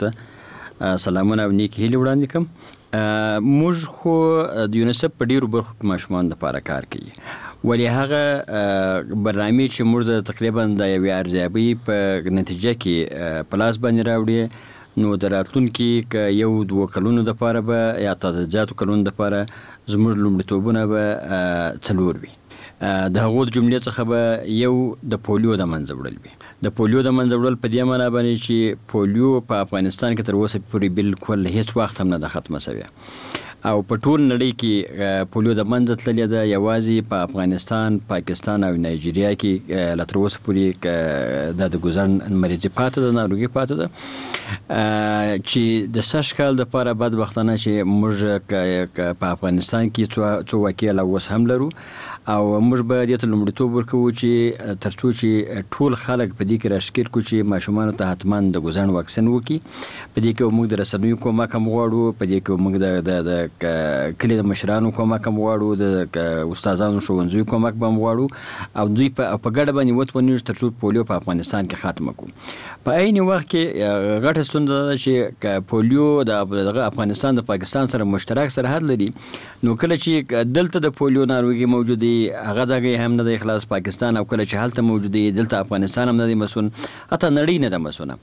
ته سلامونه او نیک هیلې وړاندې کوم. موږ خو د یونیسف په ډیرو برخو کې ماشومانو لپاره کار کوي، ولې هغه برنامې چې موږ د تقریبا د یوې ارزیابۍ په نتیجه کې په لاس باندې راوړي، نو د راتلونکي که 1-2 کلونو دپاره به یا تعداداتو کلونو دپاره زموږ لومړیتوبونه به 4 وي. د هغو د جملې څخه به یو د پولیو د منځه وړل وي. د پولیو د منځه وړل په دې معنا باندې چې پولیو په افغانستان کې تر اوسه پورې بالکل هیڅ وخت هم نه ده ختمه شوې، او په ټول نړۍ کې پولیو د منځه تللې ده. یوازې په افغانستان، پاکستان او نایجیریا کې لا تر اوسه پورې د ګذر مریضي پاتې ده، ناروغي پاتې ده، چې د سږ کال دپاره بدبختانه چې موږ په افغانستان کې څو واقعې لا اوس هم لرو، او موږ به دې ته لومړیتوب ورکوو چې تر څو چې ټول خلک په دې کې راښکېل کړو چې ماشومانو ته حتما د ګذر واکسین وکړي. په دې کې موږ د رسنیو کومک هم غواړو، په دې کې موږ د کلي د مشرانو کومک هم غواړو، د استادانو ښوونځیو کومک به هم غواړو، او دوی په ګډه باندې وتونیږو تر څو پولیو په افغانستان کې ختمه کړو. په عین وخت کې غټه ستونزه ده چې پولیو د افغانستان د پاکستان سره مشترک سرحد لري، نو کله چې دلته د پولیو ناروغي موجود دی هغه ځای هم نه دی خلاص پاکستان، او کله چې هلته موجود دی دلته افغانستان هم نه دی مسون، حتی نړۍ نه ده مسونه.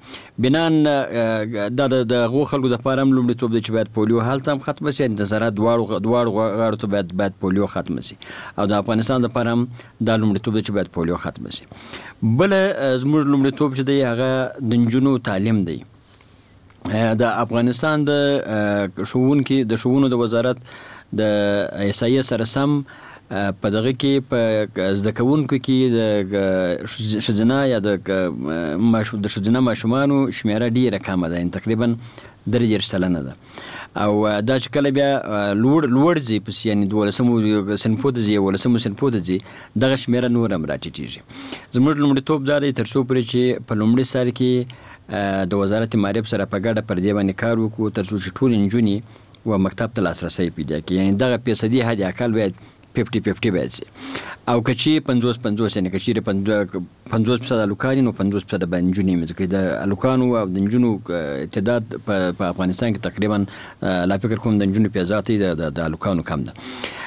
بنان دا د هغو خلکو دپاره هم لومړیتوب دی چې باید پولیو هلته هم ختمه شي، انتظارات دواړو غاړو ته باید پولیو ختمه شي، او د افغانستان دپاره هم دا لومړیتوب دی چې باید پولیو ختمه شي. بله زموږ لومړیتوب چې دی هغه د نجونو تعلیم دی. د افغانستان د ښوونو د وزارت د احصایې سره سم په دغه کې په زده کوونکو کې د ښځینه یا د ښځینه ماشومانو شمیره ډیره کمه ده، تقریبا 33% ده، او دا چې کله بیا لوړ ځي پس یعنې 12مو صنفو ته ځي، 11مو صنفو ته ځي، دغه شمیره نور هم راټیټېږي. زموږ لومړیتوب دا دی تر څو پورې چې په لومړي سر کې د وزارت معارف سره په ګډه پر دې باندې کار وکړو تر څو چې ټولې نجونې و مکتب ته لاسرسی پیدا کړي، یعنې دغه فیصدي حد اقل باید 50-50 باید شي، او که چې 50-50 یعنې که چیرې 50% هلکان نو 50% به نجونې وي، ځکه د هلکانو او د نجونو تعداد په افغانستان کې تقریبا لا فکر کوم د نجونو پیزاتي د هلکانو کم ده.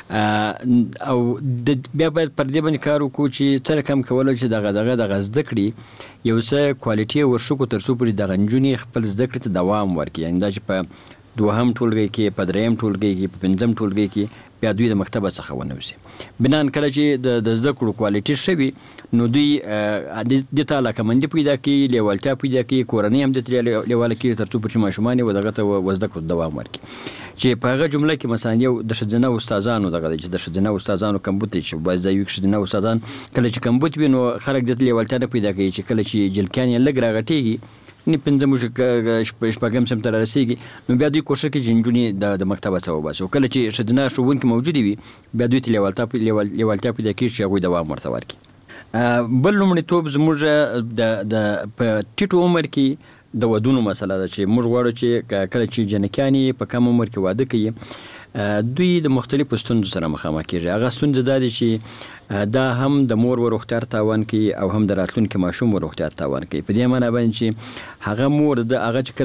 او بیا باید پر دې باندې کار وکړو چې څه رقم کولی چې دغه زده کړې یو څه کوالټي ورشو تر څو پورې دغه نجونې خپل زده کړې ته دوام ورکړي، یعنې دا چې په 2م ټولګي کې، په 3م ټولګي کې، په 5م ټولګي کې بیا دوی د مکتبه څخه ونه وځي. بنان کله چې د زده کړو کوالټي ښه وي نو دوی دې ته علاقمندي پیدا کوي، لیوالتیا پیدا کوي، کورنۍ هم دې ته لیواله کېږي تر څو پورې چې ماشومان یې دغه ته زده کړو دوام ورکړي. چې په هغه جمله کې مثلا یو د ښځینه استادانو دغه دی چې د ښځینه استادانو کمبود دی، چې بعض ځایو کې ښځینه استادان کله چې کمبود وي نو خلک دې ته لیوالتیا نه پیدا کوي، چې کله چې جلکیان یې لږ راغټېږي نه 5 شپږم صنف ته رارسېږي نو بیا دوی کوښښ کوي چې نجونې د مکتبه څخه وباسي، او کله چې ښځینه ښوونکي موجودې وي بیا دوی ته لیوالتیا پیدا کېږي چې هغوی دوام ورته ورکړي. بل لومړیتوب زموږ په ټیټ عمر کې د ودونو مسله ده، چې موږ غواړو چې کله چې جنکیانې په کم عمر کې واده کوي دوی د مختلفو ستونزو سره مخامخ کېږي. هغه ستونزې دا دي چې دا هم د مور و روغتیا تاوان کوي او هم د راتلونکي ماشوم و روغتیا تاوان کوي، په دې معنا باندې چې هغه مور هغه چې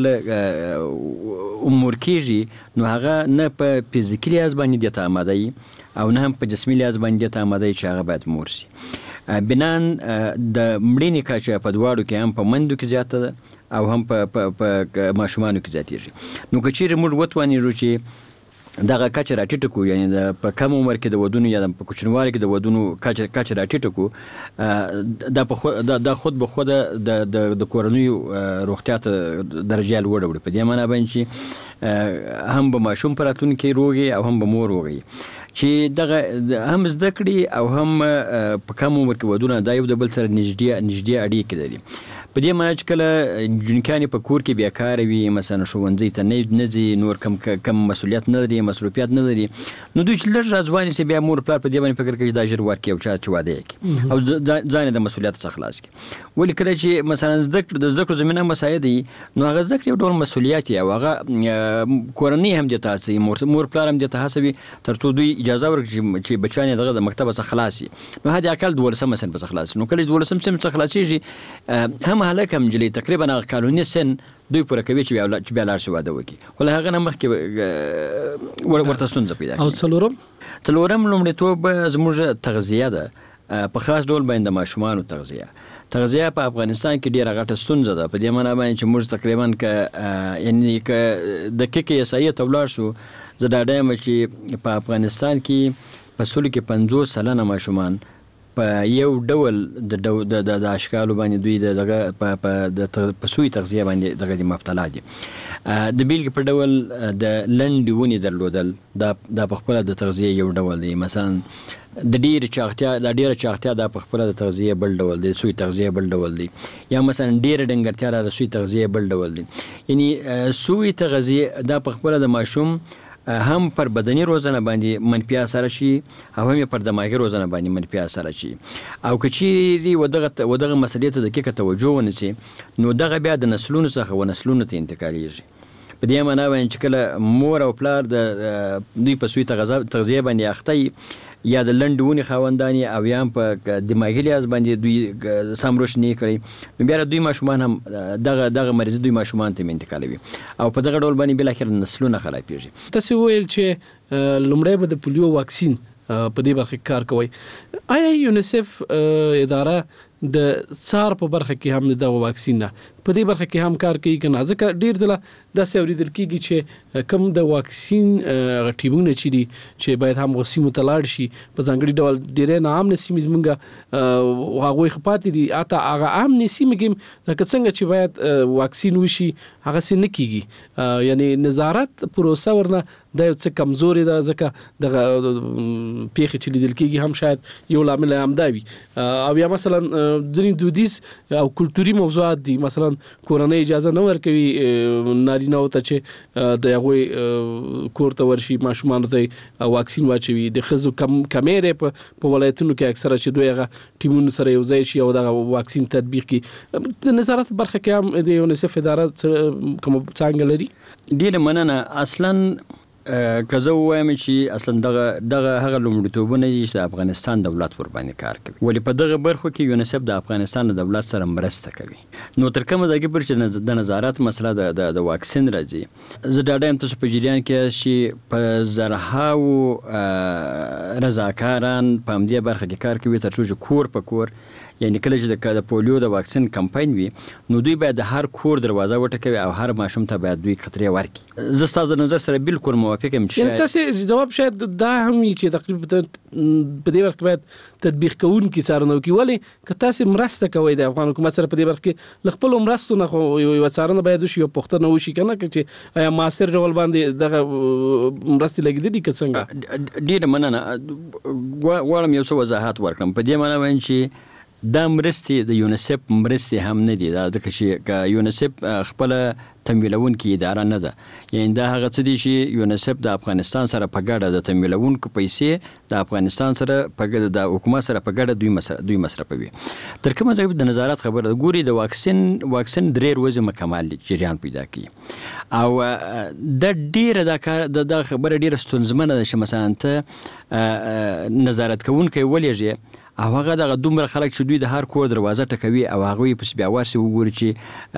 کله عمر کېږي نو هغه نه په فزیکي لحاظ باندې دې ته آماده وي او نه هم په جسمي لحاظ باندې دې ته آماده وي چې هغه باید مور شي. بنان د مړینې کچه په دواړو کې هم په مندو کې زیاته ده او هم په ماشومانو کې زیاتېږي. نو که چیرې موږ وتوانېږو چې دغه کچه راټیټه کړو، یعنې په کم عمر کې د ودونو یا په کوچنیوالي کې د ودونو کچه راټیټه کړو، دا خود به خوده د کورنیو روغتیا ته درجه لوړه وړي، په دې معنا باندې چې هم به ماشوم په راتلونکي روغي او هم به مور روغي، چې دغه هم زده کړي او هم په کم عمر کې ودونه دا یو د بل سره نږدې اړیکې لري. په دې معنا چې کله جنکیانې په کور کې بیکاره وي، مثلا ښوونځي ته نه ځي، نور کم مسؤلیت نه لري، مصروفیت نه لري، نو دوی چې لږ راځوانې سي بیا مور پلار په دې باندې فکر کوي چې دا ژر ورکړي او چا چې واده یې کړي او ځان د مسؤلیت څخه خلاص کړي. ولې کله چې مثلا د زده کړو زمینه مساعد وي نو هغه زده کړې یو ډول مسؤلیت وي او هغه کورنۍ هم دې ته هڅوي، مور پلار هم دې ته هڅوي تر څو دوی اجازه ورکړي چې بچیان یې دغه د مکتبه څخه خلاص شي. نو حد اقل 12 صنف څخه خلاص، نو کله 12 صنف څخه خلاصېږي هم هلک هم نجلۍ تقریبا هغه قانوني سن دوی پوره کوي چې بیا لاړ شي واده وکړي، خو له هغه نه مخکې ورته ستونزه پیدا کوي. او څلورم لومړیتوب زموږ تغذیه ده، په خاص ډول باندې د ماشومانو تغذیه په افغانستان کې ډیره غټه ستونزه ده. په دې معنی باندې چې موږ تقریبا یعنی که دقیقه احصایې ته ولاړ شو، زه ډاډه یم چې په افغانستان کې په سلو کې 50% ماشومان په یو ډول د اشکالو باندې دوی دغه په سوی تغذیه باندې دغه مبتلا دي. د بیلګې په ډول د لنډې ونې درلودل دا په خپله د تغذیه یو ډول دی. مثلا د ډیره چاغتیا دا په خپله د تغذیه بل ډول دی، سوی تغذیه بل ډول دی. یا مثلا ډیره ډنګرتیا دا د سوی تغذیه بل ډول دی. یعنی سوی تغذیه دا په خپله د ماشوم هم پر بدني روزنه باندې منفي اثر شي او هم پر دماغي روزنه باندې منفي اثر شي. او که چیرې ودغه مسلې ته دقیقه توجه ونشي، نو دغه بیا د نسلونو څخه ونسلونو ته انتقالیږي. په دې معنی باندې چې کله مور او پلار د دوی په سوی تغذیه باندې اخته یا د لنډ ونې خاوندان او یا هم په دماغي لحاظ باندې دوی سم رشد نه کړي، نو بیا دوی ماشومان هم دغه مریض دوی ماشومان ته انتقالوي او په دغه ډول باندې بالاخره نسلونه خرابېږي. تاسو ویل چې لومړی به د پولیو واکسین په دې برخه کار کوي. آیا یونیسف اداره د څار په برخه کې هم د واکسین نه په دې برخه کې هم کار کوي کنه؟ ځکه ډیر ځله داسې اوریدل کیږي چې کوم د واکسین ټیمونه چې دي چې باید هم غوسیمو ته لاړ شي په ځانګړي ډول ډیرې نه عام نسیمې زمونږ هغه خپاتې دي، اته هغه عام نسیمې کې لکه څنګه چې باید واکسین وشي هغه څه نه کیږي. یعنی نظارت پروسه ورنه د یو څه کمزوري ده، ځکه دغه پیښې چې لیدل کیږي هم شاید یو لامل هم دا وي. او یا مثلا ځینې دودیز او کلتوري موضوعات دي، مثلا کورنۍ اجازه نه ورکوي نارینه ته چې د هغوی کور ته ورشي ماشومانو ته واکسین واچوي. د ښځو کمیرې په ولایتونو کې اکثره چې دوی هغه ټیمونو سره یو ځای شي او دغه واکسین تطبیق کړي. د نظارت برخه کې هم د یونیسف اداره کوم څانګه لري؟ ډېره مننه. اصلا که زه ووایم چې اصلا دغه هغه لومړیتوبونه دي چې د افغانستان دولت ور باندې کار کوي، ولې په دغه برخو کې یونیسف د افغانستان د دولت سره مرسته کوي. نو تر کومه ځایه پورې چې د نظارت مسله د واکسین راځي، زه ډاډه یم تاسو په جریان کې چې په زرهاو رضاکاران په همدې برخه کې کار کوي، تر څو چې کور په کور، یعنی کله چې د پولیو د واکسین کمپاین وي، نو دوی باید د هر کور دروازه وټکوي او هر ماشوم ته باید دوی خطرې ورکړي. زه ستاسو د نظر سره بالکل موافق یم چې تاسو جواب شاید دا هم چې تقریبا په دې وخت باید تطبیق کوونکي څارنه وکړي. ولې که تاسو مرسته کوئ د افغان حکومت سره په دې برخه کې خپل مرستو نه خو یو څارنه باید وشي، یو پوښتنه وشي کنه چې آیا مؤثر ډول باندې دغه مرستې لګیدلي که څنګه؟ ډېره مننه. غواړم یو څه وضاحت ورکړم په دې معنی باندې چې دا مرستې د یونیسف مرستې هم نه دي، دا ځکه چې یونیسف خپل تمویلونکې اداره نه ده. یعنی دا هغه څه دي چې یونیسف د افغانستان سره په ګډه د تمویلونکو پیسې د افغانستان سره په ګډه د حکومت سره په ګډه دوی مصرفوي. تر کومه ځایه د نظارت خبره ګوري د واکسین 3 ورځې مکمل جریان پیدا کوي او د ډیره د خبره ډیره ستونزمنه ده چې مثلا ته نظارت کوونکی ولېږي او هغه دغه دومره خلک چې دوی د هر کور دروازه ټکوي او هغه پس بیا ورسي وګوري چې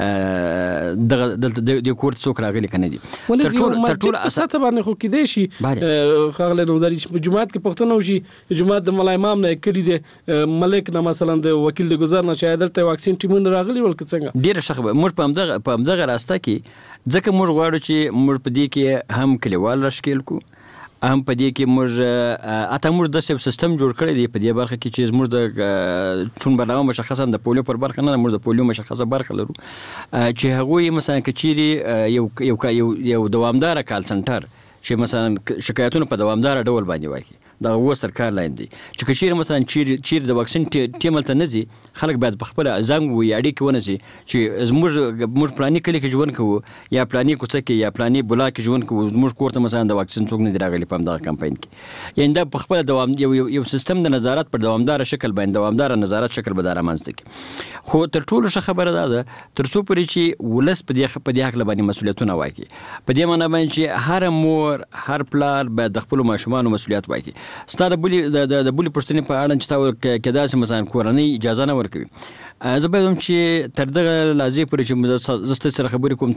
دغه د کور څوک راغلي کنه دي. تر ټول اساته باندې خو کې دی شي خغله نوزاري چې په جمعات کې پښتنه وشي، جمعات د ملای امام نه کلی دی ملک نه مثلا د وکیل د گزار نه چې دلته واکسین ټیمونه راغلي ولکه څنګه ډیره شخه موږ په همدغه راسته کې ځکه موږ غواړو چې موږ په دې کې هم کلیوال راشکیل کو، هم په دې کې موږ د سیستم جوړ کړی دی په دې برخه کې چې موږ د چون برنامه مشخصا د پولیو پر برخه نه، موږ د پولیو مشخصه برخه لرو چې هغوی مثلا کچيري یو دوامدار کال سنټر چې مثلا شکایتونه په دوامدار ډول باندې وایي دا و سرکار لاین دي چې کشیر مثلا چیر د واکسین ټیمل ته نزي خلک باید په خپل ځنګ وي اړي کې ونسي چې موږ پلاني کلی کې ژوند کوو یا پلاني کوڅه کې یا پلاني بلا کې ژوند کوو، موږ کوړه مثلا د واکسین څوک نه راغلي په دغه کمپاین کې. یعنی دا په خپل دوام یو سیستم د نظارت پر دوامدار شکل باندې دوامدار نظارت شکل به درامنځته کی. خو تر ټولو ښه خبره ده تر څو پرې چې ولس په دې حق باندې مسولیتونه واخلي. په دې معنی باندې چې هر مور هر پلار باید د خپل ماشومانو مسولیت واخلي. ستا د بولي پوښتنې په اړه چې تا کېدای شي مثلا کورنۍ اجازه نه ورکوي، زه باید چې تر دغه لحظې پورې چې زه ستاسو سره خبرې کوم